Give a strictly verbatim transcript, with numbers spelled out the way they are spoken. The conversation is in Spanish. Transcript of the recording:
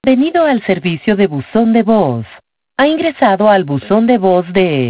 Bienvenido al servicio de buzón de voz. Ha ingresado al buzón de voz de